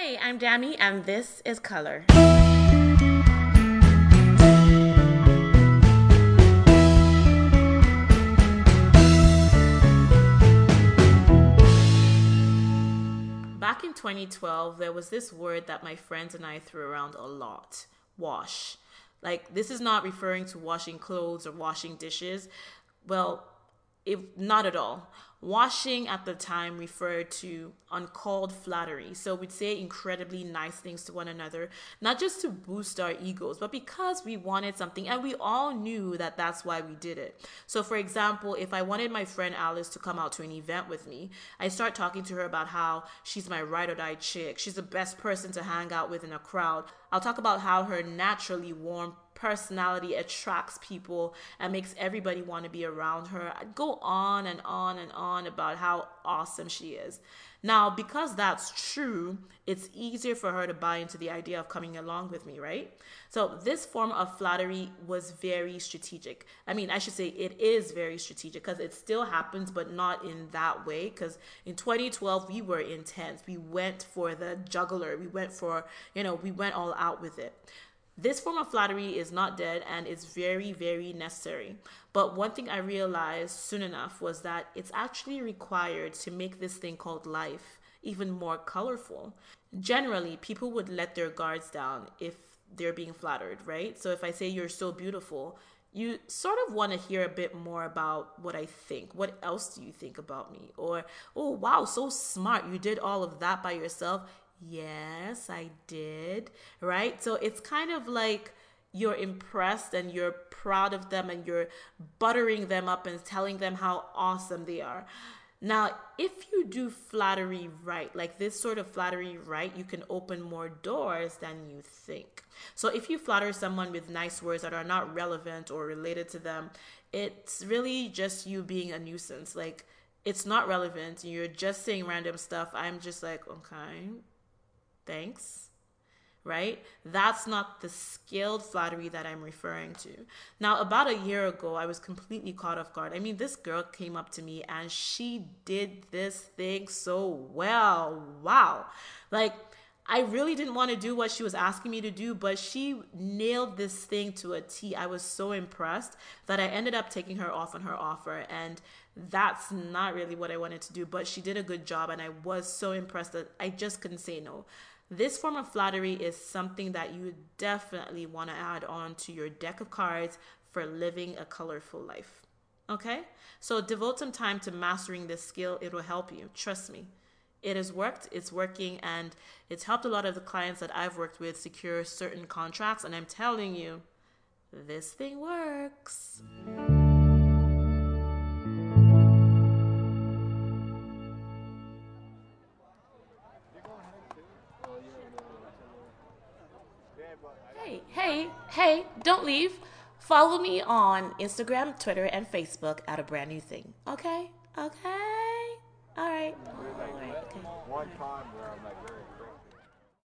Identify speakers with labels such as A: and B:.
A: Hey, I'm Dami, and this is Color. Back in 2012, there was this word that my friends and I threw around a lot: wash. Like, this is not referring to washing clothes or washing dishes. Well, if not at all. Washing at the time referred to uncalled flattery. So we'd say incredibly nice things to one another, not just to boost our egos, but because we wanted something and we all knew that that's why we did it. So, for example, if I wanted my friend Alice to come out to an event with me, I start talking to her about how she's my ride or die chick. She's the best person to hang out with in a crowd. I'll talk about how her naturally warm personality attracts people and makes everybody want to be around her. I'd go on and on and on about how awesome she is. Now, because that's true, it's easier for her to buy into the idea of coming along with me, right? So, this form of flattery was very strategic. I mean, I should say it is very strategic because it still happens, but not in that way. Because in 2012, we were intense. We went for the juggler. We went for, we went all out with it. This form of flattery is not dead and it's very, very necessary. But one thing I realized soon enough was that it's actually required to make this thing called life even more colorful. Generally, people would let their guards down if they're being flattered, right? So if I say you're so beautiful, you sort of want to hear a bit more about what I think. What else do you think about me? Or, oh, wow, so smart. You did all of that by yourself. Yes, I did. Right? So it's kind of like you're impressed and you're proud of them and you're buttering them up and telling them how awesome they are. Now, if you do flattery right, like this sort of flattery right, you can open more doors than you think. So if you flatter someone with nice words that are not relevant or related to them, it's really just you being a nuisance. Like, it's not relevant. You're just saying random stuff. I'm just like, okay, thanks, right? That's not the skilled flattery that I'm referring to. Now, about a year ago, I was completely caught off guard. I mean, this girl came up to me and she did this thing so well. Wow. Like, I really didn't want to do what she was asking me to do, but she nailed this thing to a T. I was so impressed that I ended up taking her off on her offer. And that's not really what I wanted to do, but she did a good job. And I was so impressed that I just couldn't say no. This form of flattery is something that you definitely want to add on to your deck of cards for living a colorful life. Okay? So devote some time to mastering this skill. It will help you. Trust me. It has worked, it's working, and it's helped a lot of the clients that I've worked with secure certain contracts. And I'm telling you, this thing works. Hey, don't leave. Follow me on Instagram, Twitter, and Facebook at A Brand New Thing. Okay? Okay? All right.
B: There's like
A: All right. Okay.
B: one time where I'm like very